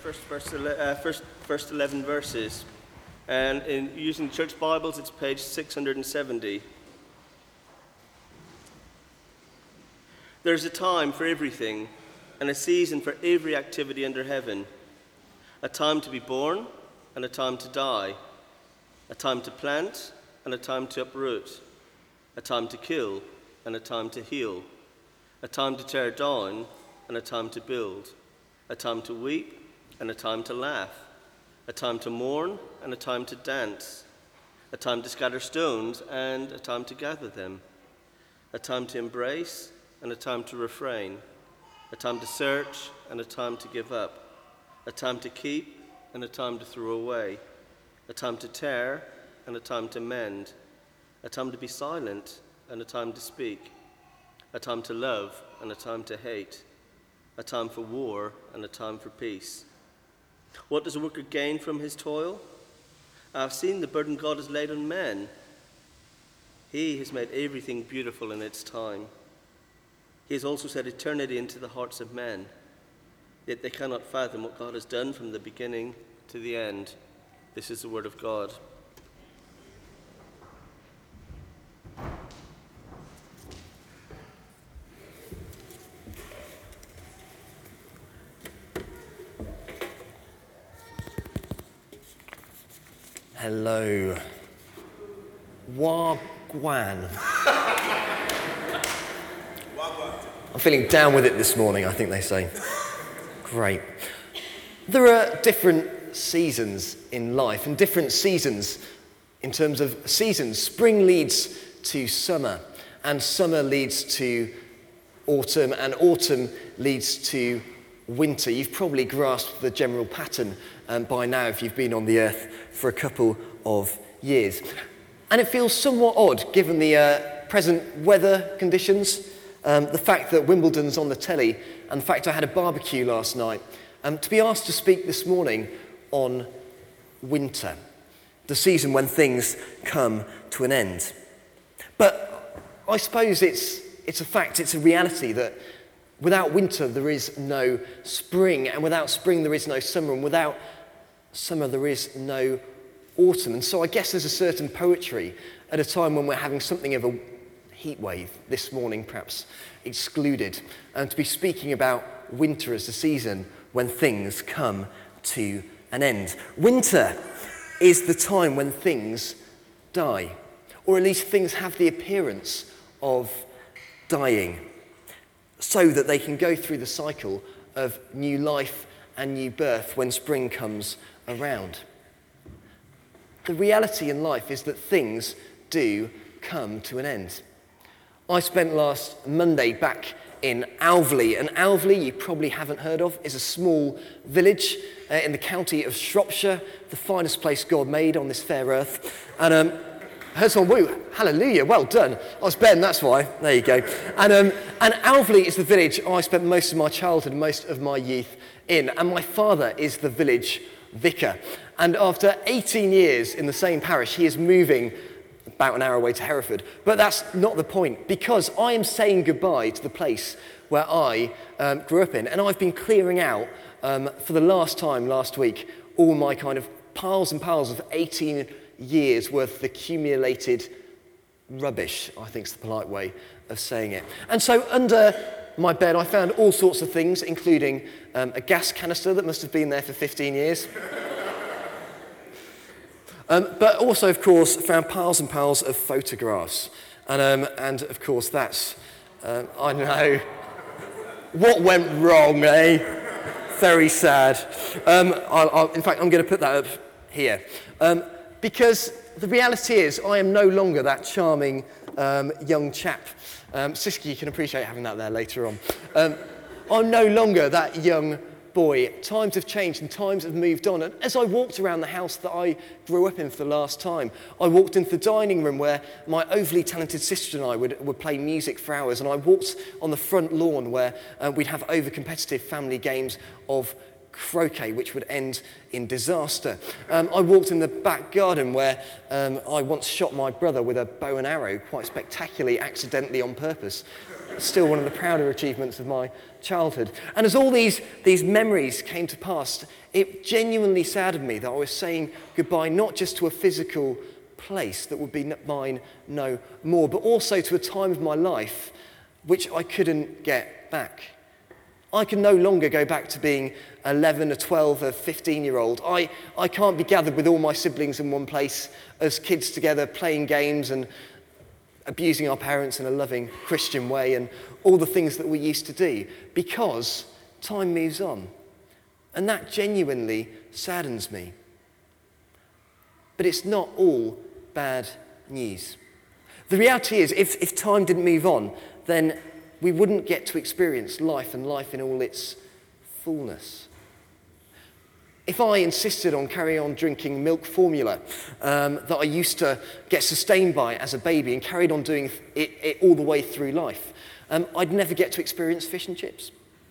first 11 verses. And in using church Bibles, it's page 670. There's a time for everything, and a season for every activity under heaven. A time to be born, and a time to die. A time to plant, and a time to uproot. A time to kill, and a time to heal. A time to tear down, and a time to build. A time to weep, and a time to laugh. A time to mourn, and a time to dance. A time to scatter stones, and a time to gather them. A time to embrace, and a time to refrain. A time to search, and a time to give up. A time to keep, and a time to throw away. A time to tear, and a time to mend. A time to be silent, and a time to speak. A time to love, and a time to hate. A time for war, and a time for peace. What does a worker gain from his toil? I have seen the burden God has laid on men. He has made everything beautiful in its time. He has also set eternity into the hearts of men. Yet they cannot fathom what God has done from the beginning to the end. This is the word of God. Hello. Wagwan. I'm feeling down with it this morning, I think they say. Great. There are different seasons in life, and different seasons in terms of seasons. Spring leads to summer, and summer leads to autumn, and autumn leads to winter. You've probably grasped the general pattern by now if you've been on the earth for a couple of years. And it feels somewhat odd given the present weather conditions, the fact that Wimbledon's on the telly, and the fact I had a barbecue last night, to be asked to speak this morning on winter, the season when things come to an end. But I suppose it's a fact, it's a reality that without winter there is no spring, and without spring there is no summer, and without summer there is no autumn. And so I guess there's a certain poetry at a time when we're having something of a heat wave, this morning perhaps excluded, and to be speaking about winter as the season when things come to an end. Winter is the time when things die, or at least things have the appearance of dying, so that they can go through the cycle of new life and new birth when spring comes around. The reality in life is that things do come to an end. I spent last Monday back in Alveley, and Alveley, you probably haven't heard of, is a small village in the county of Shropshire, the finest place God made on this fair earth. And heard someone woo, hallelujah, well done. I was Ben, that's why. There you go. And Alveley is the village I spent most of my childhood, most of my youth in. And my father is the village vicar. And after 18 years in the same parish, he is moving about an hour away to Hereford. But that's not the point, because I am saying goodbye to the place where I grew up in. And I've been clearing out, for the last time last week, all my kind of piles and piles of 18 years worth of accumulated rubbish, I think is the polite way of saying it. And so under my bed I found all sorts of things, including a gas canister that must have been there for 15 years. But also, of course, found piles and piles of photographs. And of course, that's, I know, what went wrong, eh? Very sad. In fact, I'm going to put that up here. Because the reality is, I am no longer that charming young chap. Siski, you can appreciate having that there later on. I'm no longer that young boy. Times have changed and times have moved on. And as I walked around the house that I grew up in for the last time, I walked into the dining room where my overly talented sister and I would play music for hours. And I walked on the front lawn where we'd have over-competitive family games of croquet, which would end in disaster. I walked in the back garden where I once shot my brother with a bow and arrow, quite spectacularly, accidentally on purpose. still one of the prouder achievements of my childhood. And as all these memories came to pass, it genuinely saddened me that I was saying goodbye not just to a physical place that would be mine no more, but also to a time of my life which I couldn't get back. I can no longer go back to being 11, a 12, a 15-year-old. I can't be gathered with all my siblings in one place as kids together playing games and abusing our parents in a loving Christian way and all the things that we used to do, because time moves on. And that genuinely saddens me. But it's not all bad news. The reality is, if time didn't move on, then we wouldn't get to experience life and life in all its fullness. If I insisted on carrying on drinking milk formula that I used to get sustained by as a baby and carried on doing it all the way through life, I'd never get to experience fish and chips.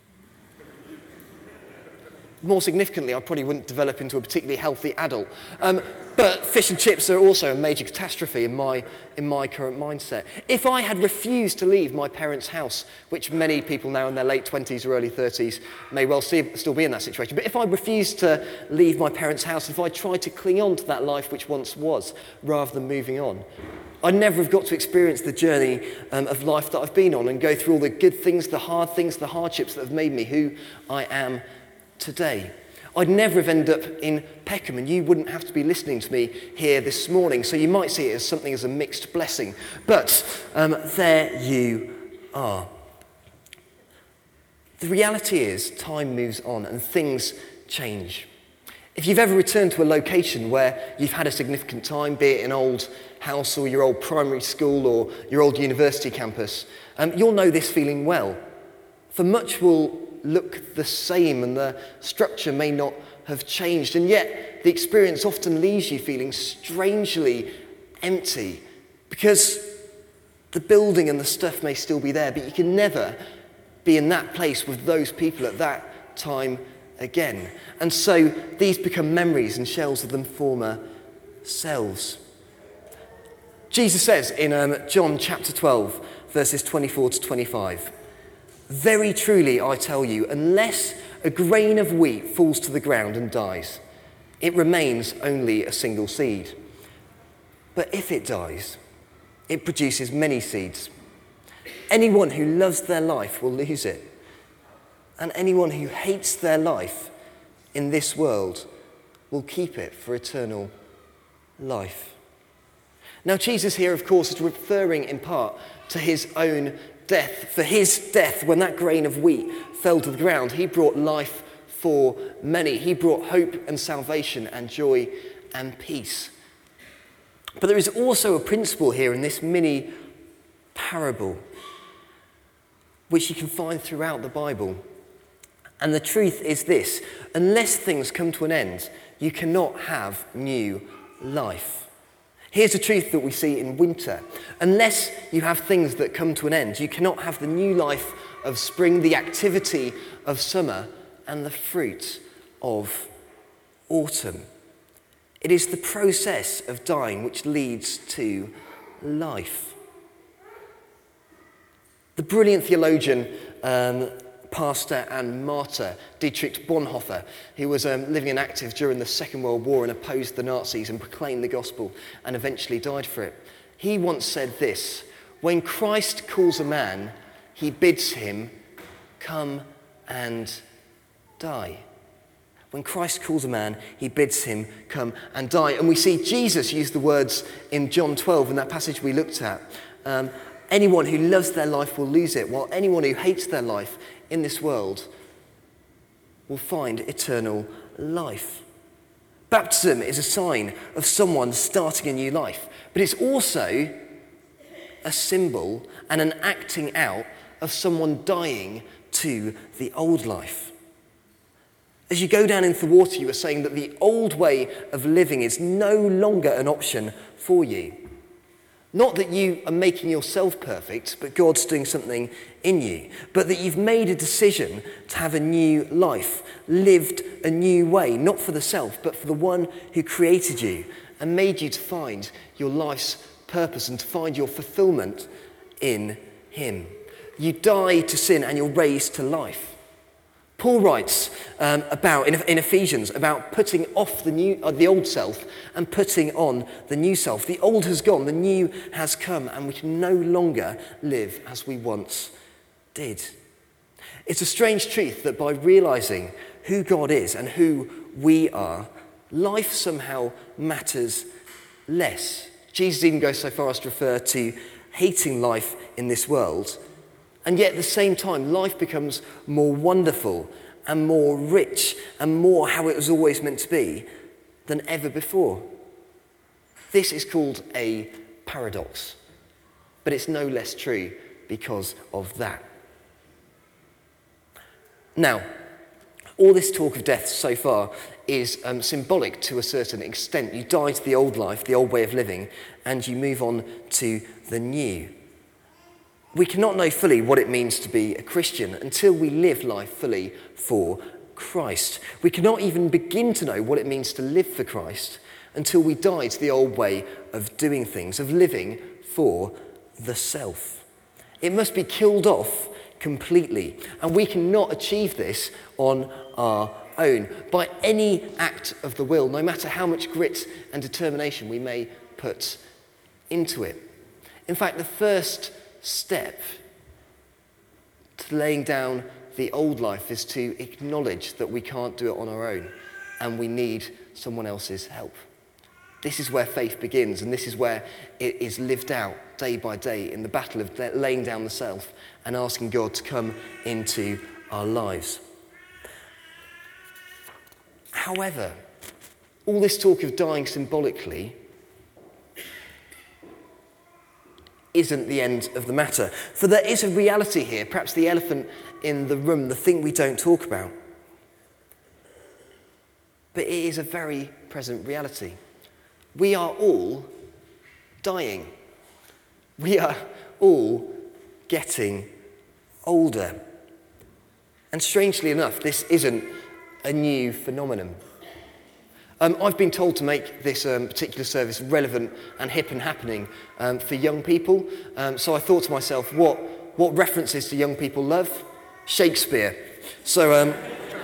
More significantly, I probably wouldn't develop into a particularly healthy adult. But fish and chips are also a major catastrophe in my current mindset. If I had refused to leave my parents' house, which many people now in their late 20s or early 30s may well still be in that situation, but if I refused to leave my parents' house, if I tried to cling on to that life which once was, rather than moving on, I'd never have got to experience the journey of life that I've been on and go through all the good things, the hardships that have made me who I am today. I'd never have ended up in Peckham, and you wouldn't have to be listening to me here this morning, so you might see it as something as a mixed blessing. But there you are. The reality is, time moves on and things change. If you've ever returned to a location where you've had a significant time, be it an old house or your old primary school or your old university campus, you'll know this feeling well. For much will look the same and the structure may not have changed, and yet the experience often leaves you feeling strangely empty because the building and the stuff may still be there, but you can never be in that place with those people at that time again. And so these become memories and shells of them former selves. Jesus says in John chapter 12, verses 24 to 25, "Very truly, I tell you, unless a grain of wheat falls to the ground and dies, it remains only a single seed. But if it dies, it produces many seeds. Anyone who loves their life will lose it, and anyone who hates their life in this world will keep it for eternal life." Now, Jesus here, of course, is referring in part to his own death. For his death, when that grain of wheat fell to the ground, he brought life for many. He brought hope and salvation and joy and peace. But there is also a principle here in this mini parable, which you can find throughout the Bible. And the truth is this: unless things come to an end, you cannot have new life. Here's the truth that we see in winter. Unless you have things that come to an end, you cannot have the new life of spring, the activity of summer, and the fruit of autumn. It is the process of dying which leads to life. The brilliant theologian, pastor and martyr Dietrich Bonhoeffer, who was living and active during the Second World War and opposed the Nazis and proclaimed the gospel and eventually died for it. He once said this: "When Christ calls a man, he bids him come and die." When Christ calls a man, he bids him come and die. And we see Jesus use the words in John 12 in that passage we looked at. Anyone who loves their life will lose it, while anyone who hates their life in this world will find eternal life. Baptism is a sign of someone starting a new life, but it's also a symbol and an acting out of someone dying to the old life. As you go down into the water, you are saying that the old way of living is no longer an option for you. Not that you are making yourself perfect, but God's doing something in you. But that you've made a decision to have a new life, lived a new way, not for the self, but for the one who created you and made you to find your life's purpose and to find your fulfillment in him. You die to sin and you're raised to life. Paul writes about in Ephesians about putting off the old self and putting on the new self. The old has gone, the new has come, and we can no longer live as we once did. It's a strange truth that by realizing who God is and who we are, life somehow matters less. Jesus even goes so far as to refer to hating life in this world. And yet at the same time, life becomes more wonderful and more rich and more how it was always meant to be than ever before. This is called a paradox, but it's no less true because of that. Now, all this talk of death so far is symbolic to a certain extent. You die to the old life, the old way of living, and you move on to the new. We cannot know fully what it means to be a Christian until we live life fully for Christ. We cannot even begin to know what it means to live for Christ until we die to the old way of doing things, of living for the self. It must be killed off completely, and we cannot achieve this on our own by any act of the will, no matter how much grit and determination we may put into it. In fact, the first step to laying down the old life is to acknowledge that we can't do it on our own and we need someone else's help. This is where faith begins, and this is where it is lived out day by day in the battle of laying down the self and asking God to come into our lives. However, all this talk of dying symbolically isn't the end of the matter. For there is a reality here, perhaps the elephant in the room, the thing we don't talk about. But it is a very present reality. We are all dying. We are all getting older. And strangely enough, this isn't a new phenomenon. I've been told to make this particular service relevant and hip and happening for young people. So I thought to myself, what references do young people love? Shakespeare. So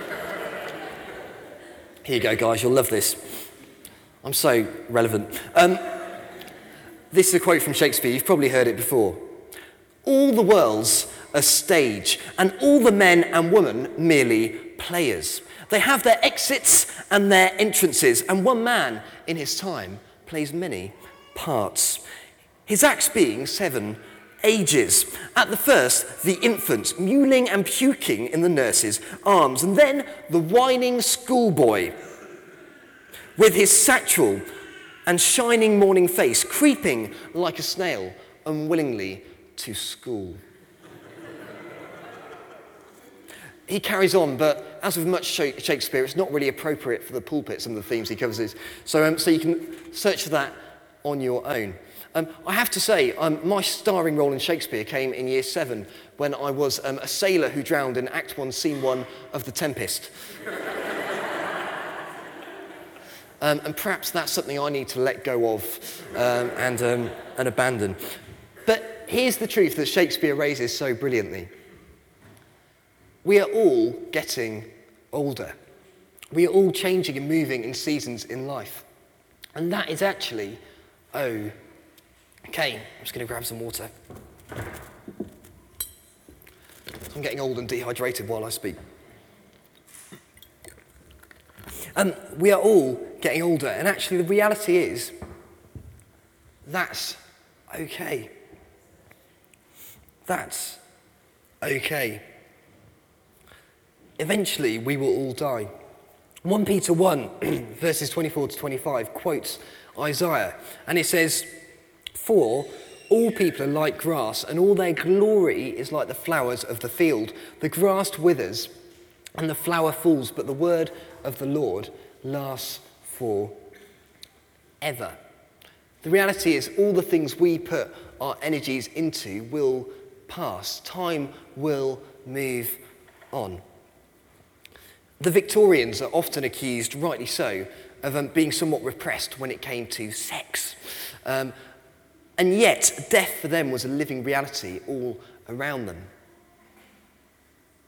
here you go, guys. You'll love this. I'm so relevant. This is a quote from Shakespeare. You've probably heard it before. All the world's a stage, and all the men and women merely players. They have their exits and their entrances, and one man in his time plays many parts. His acts being 7 ages. At the first, the infant, mewling and puking in the nurse's arms, and then the whining schoolboy with his satchel and shining morning face, creeping like a snail unwillingly to school. He carries on, but as with much Shakespeare, it's not really appropriate for the pulpit, some of the themes he covers. So you can search for that on your own. I have to say, my starring role in Shakespeare came in year 7 when I was a sailor who drowned in Act 1, Scene 1 of The Tempest. And perhaps that's something I need to let go of and abandon. But here's the truth that Shakespeare raises so brilliantly. We are all getting older. We are all changing and moving in seasons in life. And that is actually okay. I'm just going to grab some water. I'm getting old and dehydrated while I speak. We are all getting older, and actually the reality is that's okay. That's okay. Eventually, we will all die. 1 Peter 1, verses 24 to 25, quotes Isaiah, and it says, "For all people are like grass, and all their glory is like the flowers of the field. The grass withers, and the flower falls, but the word of the Lord lasts forever." The reality is, all the things we put our energies into will pass. Time will move on. The Victorians are often accused, rightly so, of being somewhat repressed when it came to sex. And yet, death for them was a living reality all around them.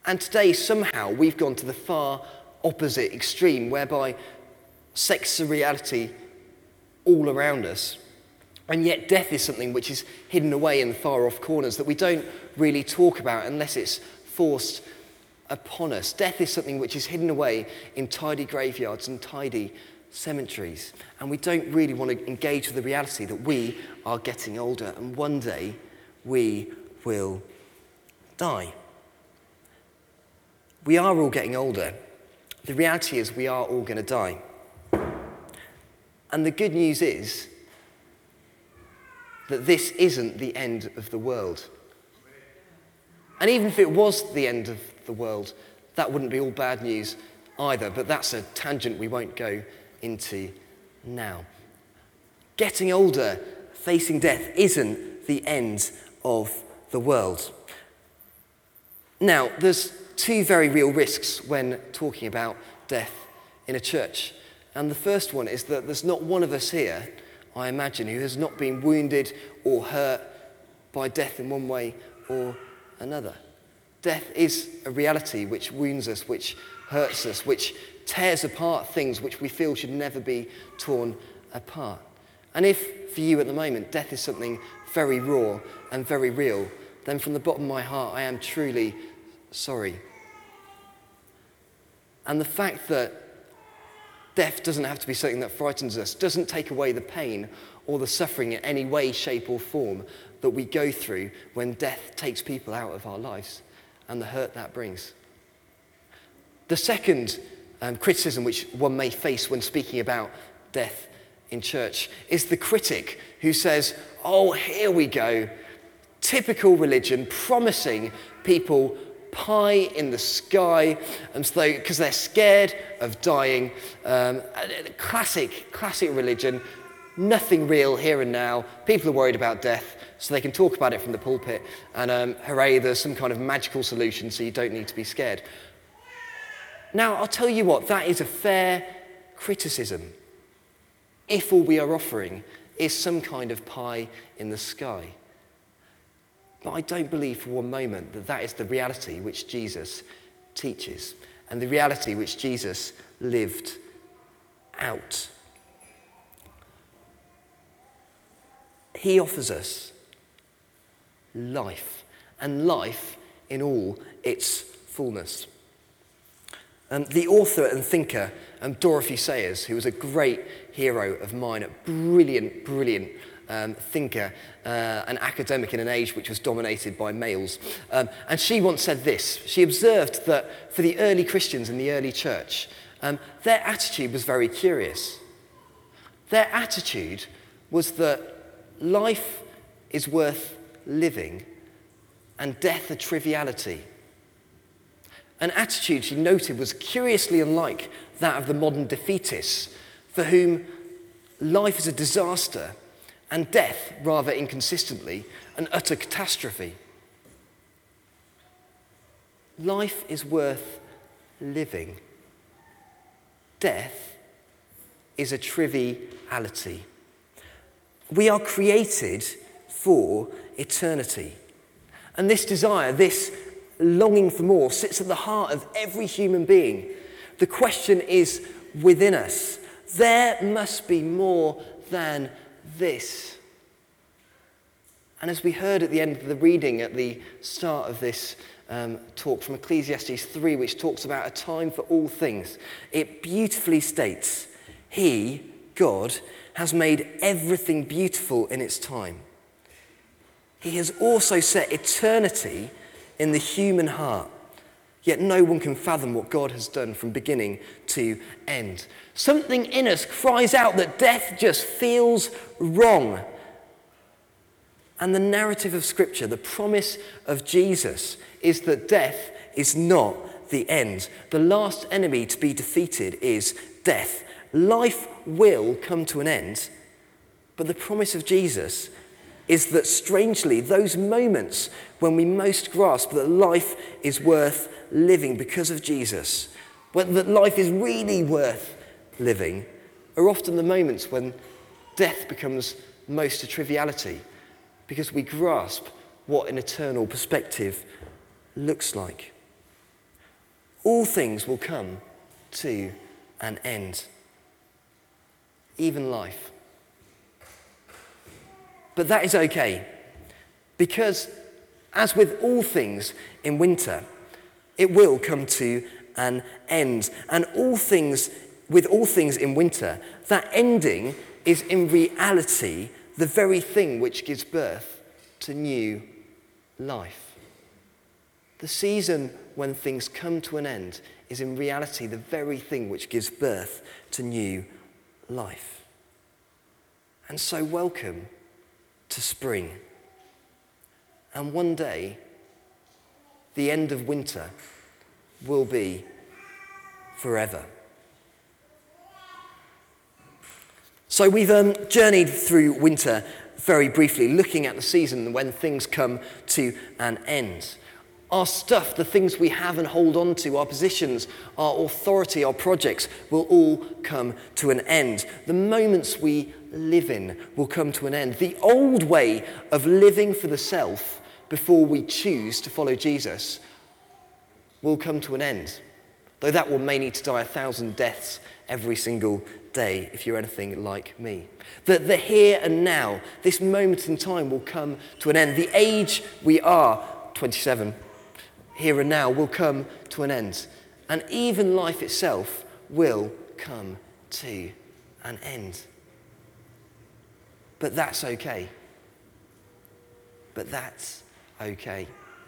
And today, somehow, we've gone to the far opposite extreme, whereby sex is a reality all around us. And yet death is something which is hidden away in the far off corners that we don't really talk about unless it's forced upon us. Death is something which is hidden away in tidy graveyards and tidy cemeteries. And we don't really want to engage with the reality that we are getting older and one day we will die. We are all getting older. The reality is we are all going to die. And the good news is that this isn't the end of the world. And even if it was the end of the world, that wouldn't be all bad news either, but that's a tangent we won't go into now. Getting older, facing death, isn't the end of the world. Now, there's two very real risks when talking about death in a church. And the first one is that there's not one of us here, I imagine, who has not been wounded or hurt by death in one way or another. Death is a reality which wounds us, which hurts us, which tears apart things which we feel should never be torn apart. And if, for you at the moment, death is something very raw and very real, then from the bottom of my heart, I am truly sorry. And the fact that death doesn't have to be something that frightens us, doesn't take away the pain or the suffering in any way, shape or form that we go through when death takes people out of our lives and the hurt that brings. The second criticism which one may face when speaking about death in church is the critic who says, oh, here we go, typical religion promising people pie in the sky, and so because they're scared of dying. Classic religion, nothing real here and now. People are worried about death, so they can talk about it from the pulpit, and hooray, there's some kind of magical solution, so you don't need to be scared. Now, I'll tell you what, that is a fair criticism, if all we are offering is some kind of pie in the sky. But I don't believe for one moment that that is the reality which Jesus teaches and the reality which Jesus lived out. He offers us life, and life in all its fullness. The author and thinker Dorothy Sayers, who was a great hero of mine, a brilliant thinker, an academic in an age which was dominated by males. And she once said this. She observed that for the early Christians in the early church, their attitude was very curious. Their attitude was that life is worth living and death a triviality. An attitude, she noted, was curiously unlike that of the modern defeatists, for whom life is a disaster and death, rather inconsistently, an utter catastrophe. Life is worth living. Death is a triviality. We are created for eternity. And this desire, this longing for more, sits at the heart of every human being. The question is within us. There must be more than this. And as we heard at the end of the reading at the start of this talk from Ecclesiastes 3, which talks about a time for all things, it beautifully states, He, God, has made everything beautiful in its time. He has also set eternity in the human heart, yet no one can fathom what God has done from beginning to end. Something in us cries out that death just feels wrong. And the narrative of Scripture, the promise of Jesus, is that death is not the end. The last enemy to be defeated is death. Life will come to an end, but the promise of Jesus is that, strangely, those moments when we most grasp that life is worth living because of Jesus, that life is really worth living, are often the moments when death becomes most a triviality, because we grasp what an eternal perspective looks like. All things will come to an end, even life. But that is okay, because as with all things in winter, it will come to an end. And with all things in winter, that ending is in reality the very thing which gives birth to new life. The season when things come to an end is in reality the very thing which gives birth to new life. And so welcome to spring. And one day, the end of winter will be forever. So we've journeyed through winter very briefly, looking at the season when things come to an end. Our stuff, the things we have and hold on to, our positions, our authority, our projects, will all come to an end. The moments we live in will come to an end. The old way of living for the self before we choose to follow Jesus will come to an end. Though that one may need to die 1,000 deaths every single day if you're anything like me. That the here and now, this moment in time, will come to an end. The age we are, 27, here and now, will come to an end. And even life itself will come to an end. But that's okay. But that's okay.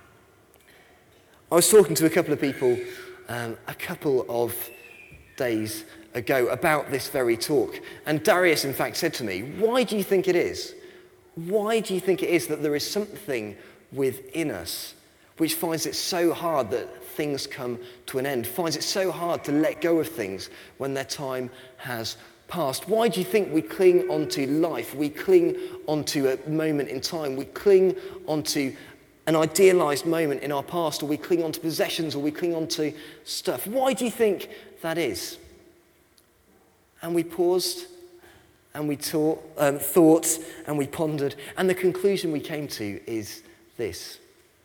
I was talking to a couple of people a couple of days ago about this very talk. And Darius, in fact, said to me, why do you think it is? Why do you think it is that there is something within us which finds it so hard that things come to an end, finds it so hard to let go of things when their time has passed? Why do you think we cling onto life? We cling onto a moment in time. We cling onto an idealized moment in our past, or we cling onto possessions, or we cling onto stuff. Why do you think that is? And we paused, and we thought, and we pondered, and the conclusion we came to is this.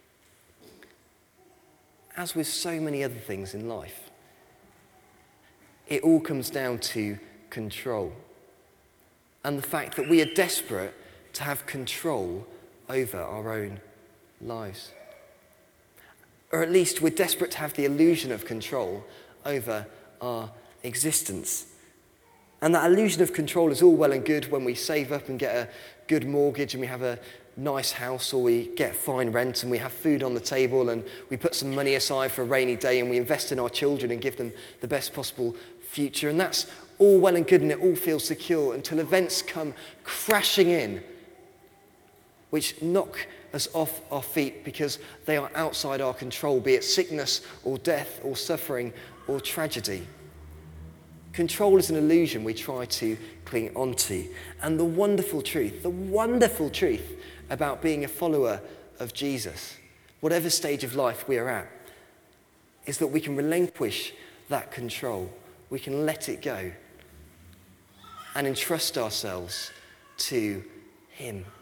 As with so many other things in life, it all comes down to control, and the fact that we are desperate to have control over our own lives. Or at least we're desperate to have the illusion of control over our existence. And that illusion of control is all well and good when we save up and get a good mortgage and we have a nice house, or we get fine rent and we have food on the table and we put some money aside for a rainy day and we invest in our children and give them the best possible future. And that's all well and good and it all feels secure until events come crashing in which knock us off our feet because they are outside our control, be it sickness or death or suffering or tragedy. Control is an illusion we try to cling onto. And the wonderful truth about being a follower of Jesus, whatever stage of life we are at, is that we can relinquish that control. We can let it go and entrust ourselves to Him.